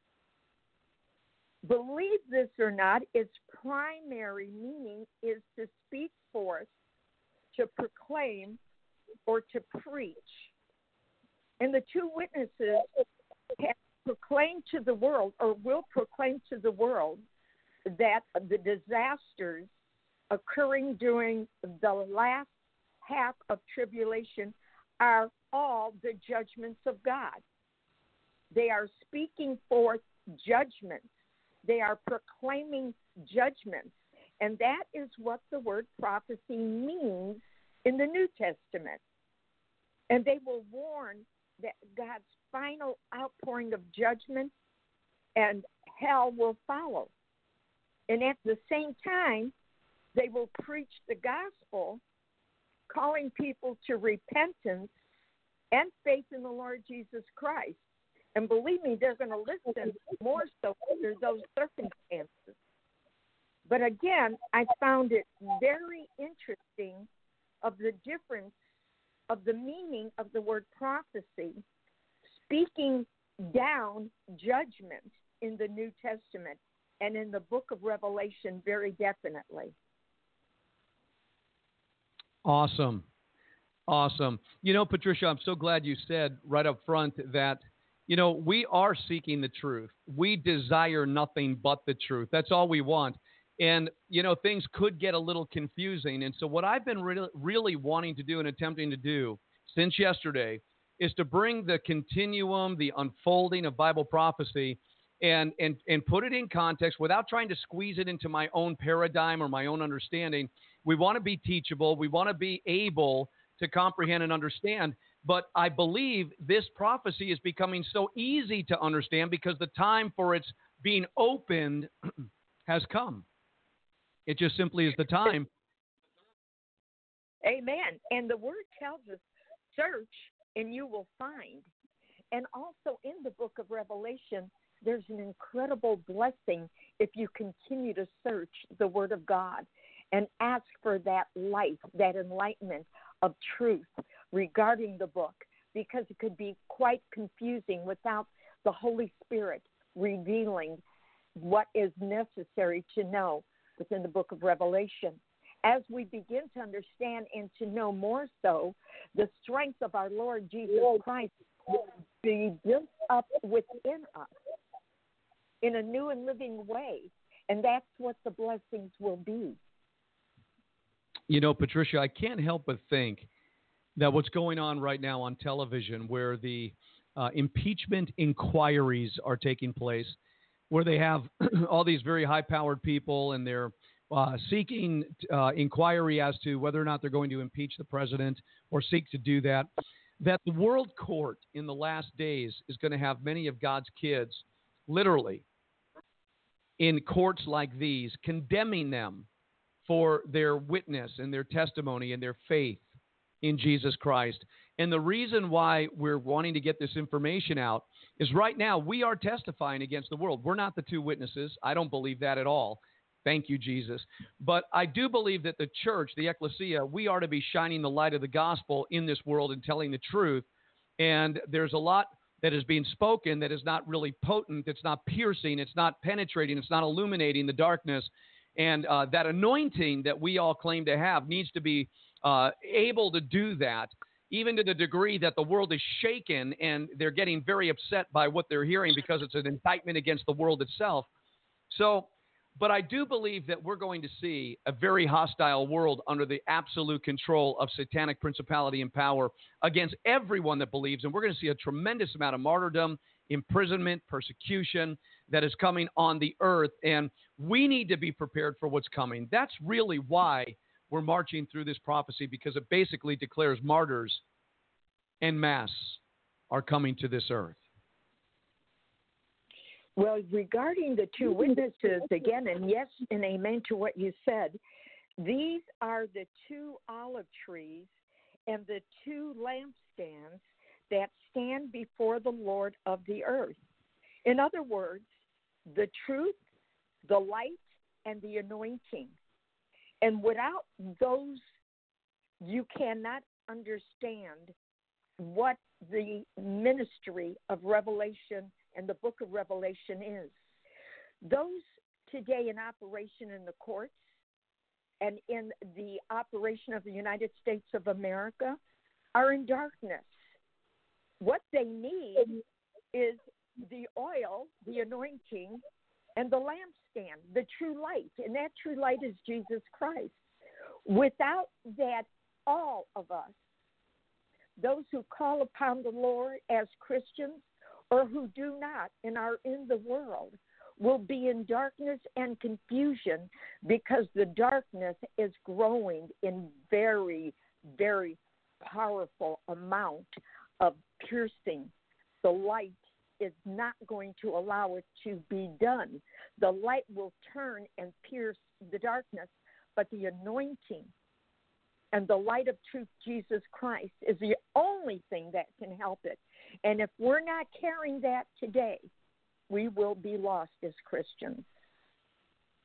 Believe this or not, its primary meaning is to speak forth, to proclaim, or to preach. And the two witnesses have proclaimed to the world, or will proclaim to the world, that the disasters occurring during the last half of tribulation are all the judgments of God. They are speaking forth judgments. They are proclaiming judgments. And that is what the word prophecy means in the New Testament. And they will warn that God's final outpouring of judgment and hell will follow. And at the same time, they will preach the gospel, calling people to repentance and faith in the Lord Jesus Christ. And believe me, they're going to listen more so under those circumstances. But again, I found it very interesting of the difference of the meaning of the word prophecy, speaking down judgment in the New Testament and in the book of Revelation very definitely. Awesome. Awesome. You know, Patricia, I'm so glad you said right up front that, you know, we are seeking the truth. We desire nothing but the truth. That's all we want. And, you know, things could get a little confusing. And so what I've been really, really wanting to do and attempting to do since yesterday is to bring the continuum, the unfolding of Bible prophecy and, and, and put it in context without trying to squeeze it into my own paradigm or my own understanding. We want to be teachable. We want to be able to comprehend and understand. But I believe this prophecy is becoming so easy to understand because the time for its being opened has come. It just simply is the time. Amen. And the word tells us, search and you will find. And also in the book of Revelation, there's an incredible blessing if you continue to search the word of God and ask for that light, that enlightenment of truth regarding the book, because it could be quite confusing without the Holy Spirit revealing what is necessary to know within the book of Revelation. As we begin to understand and to know more so, the strength of our Lord Jesus Christ will be built up within us in a new and living way, and that's what the blessings will be. You know, Patricia, I can't help but think that what's going on right now on television, where the uh, impeachment inquiries are taking place, where they have all these very high-powered people and they're uh, seeking uh, inquiry as to whether or not they're going to impeach the president or seek to do that, that the world court in the last days is going to have many of God's kids literally in courts like these, condemning them for their witness and their testimony and their faith in Jesus Christ. And the reason why we're wanting to get this information out is right now we are testifying against the world. We're not the two witnesses. I don't believe that at all. Thank you, Jesus. But I do believe that the church, the ecclesia, we are to be shining the light of the gospel in this world and telling the truth. And there's a lot that is being spoken that is not really potent. It's not piercing. It's not penetrating. It's not illuminating the darkness. And uh, that anointing that we all claim to have needs to be uh, able to do that, even to the degree that the world is shaken and they're getting very upset by what they're hearing because it's an indictment against the world itself. So, but I do believe that we're going to see a very hostile world under the absolute control of satanic principality and power against everyone that believes. And we're going to see a tremendous amount of martyrdom, imprisonment, persecution that is coming on the earth. And we need to be prepared for what's coming. That's really why we're marching through this prophecy, because it basically declares martyrs en masse are coming to this earth. Well, regarding the two witnesses, again, and yes and amen to what you said, these are the two olive trees and the two lampstands that stand before the Lord of the earth. In other words, the truth, the light, and the anointing. And without those, you cannot understand what the ministry of Revelation and the book of Revelation is. Those today in operation in the courts and in the operation of the United States of America are in darkness. What they need is the oil, the anointing, and the lampstand, the true light. And that true light is Jesus Christ. Without that, all of us, those who call upon the Lord as Christians or who do not and are in the world, will be in darkness and confusion, because the darkness is growing in very, very powerful amount of piercing. The light is not going to allow it to be done. The light will turn and pierce the darkness, but the anointing and the light of truth, Jesus Christ, is the only thing that can help it. And if we're not carrying that today, we will be lost as Christians.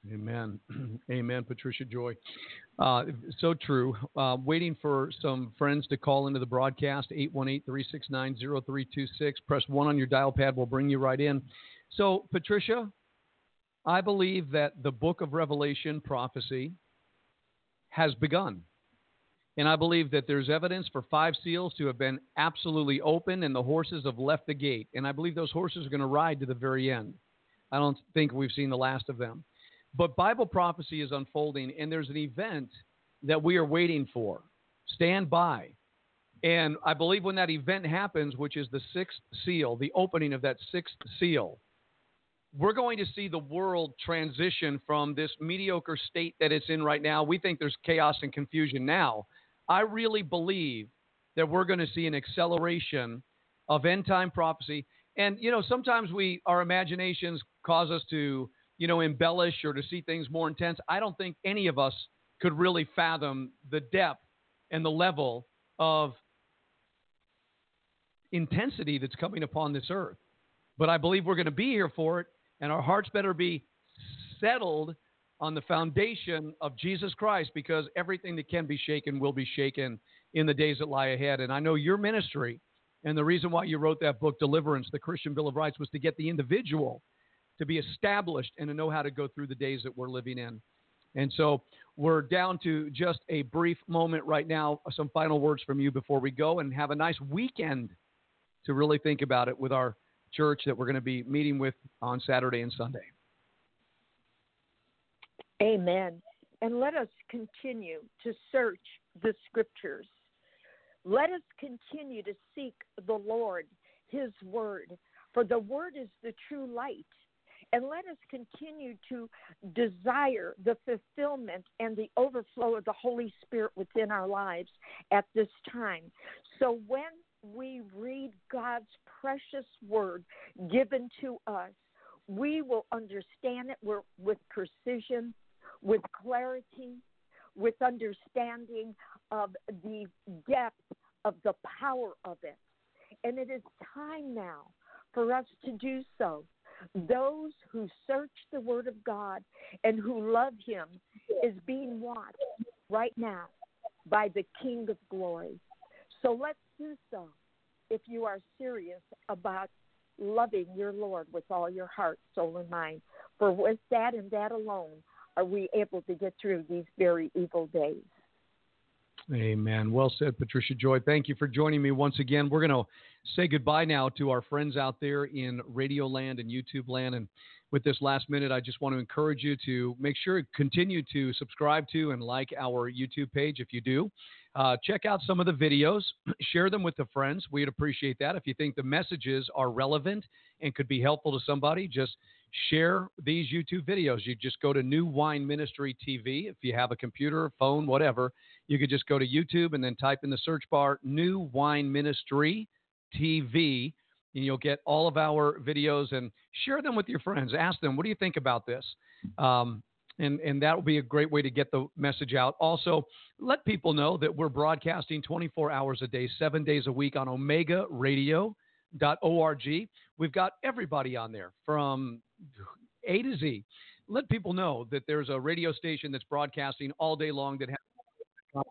Amen. Amen, Patricia Joy. Uh, so true. Uh, waiting for some friends to call into the broadcast, eight one eight, three six nine, zero three two six. Press one on your dial pad. We'll bring you right in. So, Patricia, I believe that the book of Revelation prophecy has begun. And I believe that there's evidence for five seals to have been absolutely open and the horses have left the gate. And I believe those horses are going to ride to the very end. I don't think we've seen the last of them. But Bible prophecy is unfolding, and there's an event that we are waiting for. Stand by. And I believe when that event happens, which is the sixth seal, the opening of that sixth seal, we're going to see the world transition from this mediocre state that it's in right now. We think there's chaos and confusion now. I really believe that we're going to see an acceleration of end-time prophecy. And, you know, sometimes we our imaginations cause us to, you know, embellish or to see things more intense. I don't think any of us could really fathom the depth and the level of intensity that's coming upon this earth. But I believe we're going to be here for it, and our hearts better be settled on the foundation of Jesus Christ, because everything that can be shaken will be shaken in the days that lie ahead. And I know your ministry, and the reason why you wrote that book, Deliverance, the Christian Bill of Rights, was to get the individual to be established and to know how to go through the days that we're living in. And so we're down to just a brief moment right now, some final words from you before we go, and have a nice weekend to really think about it with our church that we're going to be meeting with on Saturday and Sunday. Amen. And let us continue to search the scriptures. Let us continue to seek the Lord, his word, for the word is the true light. And let us continue to desire the fulfillment and the overflow of the Holy Spirit within our lives at this time. So when we read God's precious word given to us, we will understand it with precision, with clarity, with understanding of the depth of the power of it. And it is time now for us to do so. Those who search the word of God and who love him is being watched right now by the King of Glory. So let's do so if you are serious about loving your Lord with all your heart, soul, and mind. For with that and that alone are we able to get through these very evil days. Amen. Well said, Patricia Joy. Thank you for joining me once again. We're going to say goodbye now to our friends out there in Radio Land and YouTube Land. And with this last minute, I just want to encourage you to make sure you continue to subscribe to and like our YouTube page if you do. Uh, check out some of the videos. Share them with the friends. We'd appreciate that. If you think the messages are relevant and could be helpful to somebody, just share these YouTube videos. You just go to New Wine Ministry T V. If you have a computer, phone, whatever, you could just go to YouTube and then type in the search bar New Wine Ministry T V, and you'll get all of our videos, and share them with your friends. Ask them, what do you think about this? Um, and, and that will be a great way to get the message out. Also, let people know that we're broadcasting twenty-four hours a day, seven days a week on omega radio dot org. We've got everybody on there from A to Z. Let people know that there's a radio station that's broadcasting all day long that has.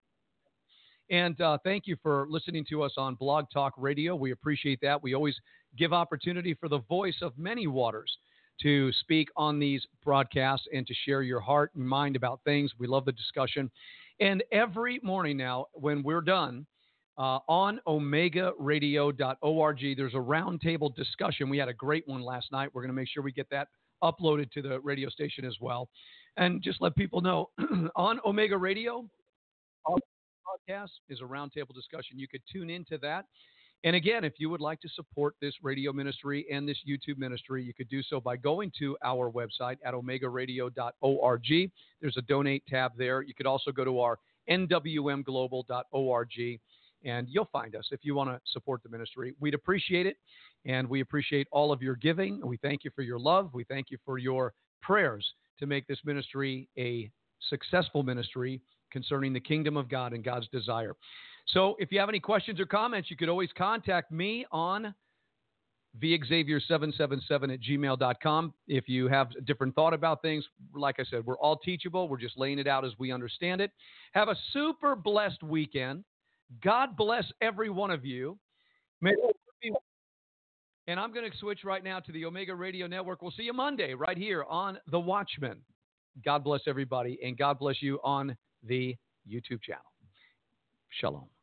And uh, thank you for listening to us on Blog Talk Radio. We appreciate that. We always give opportunity for the voice of many waters to speak on these broadcasts and to share your heart and mind about things. We love the discussion. And every morning now, when we're done, uh, on omega radio dot org, there's a roundtable discussion. We had a great one last night. We're going to make sure we get that uploaded to the radio station as well. And just let people know, on Omega Radio, our podcast is a roundtable discussion. You could tune into that. And again, if you would like to support this radio ministry and this YouTube ministry, you could do so by going to our website at omega radio dot org. There's a donate tab there. You could also go to our N W M global dot org, and you'll find us if you want to support the ministry. We'd appreciate it, and we appreciate all of your giving. We thank you for your love. We thank you for your prayers to make this ministry a successful ministry concerning the kingdom of God and God's desire. So if you have any questions or comments, you could always contact me on v xavier seven seven seven at gmail dot com. If you have a different thought about things, like I said, we're all teachable. We're just laying it out as we understand it. Have a super blessed weekend. God bless every one of you. May And I'm going to switch right now to the Omega Radio Network. We'll see you Monday right here on The Watchman. God bless everybody, and God bless you on the YouTube channel. Shalom.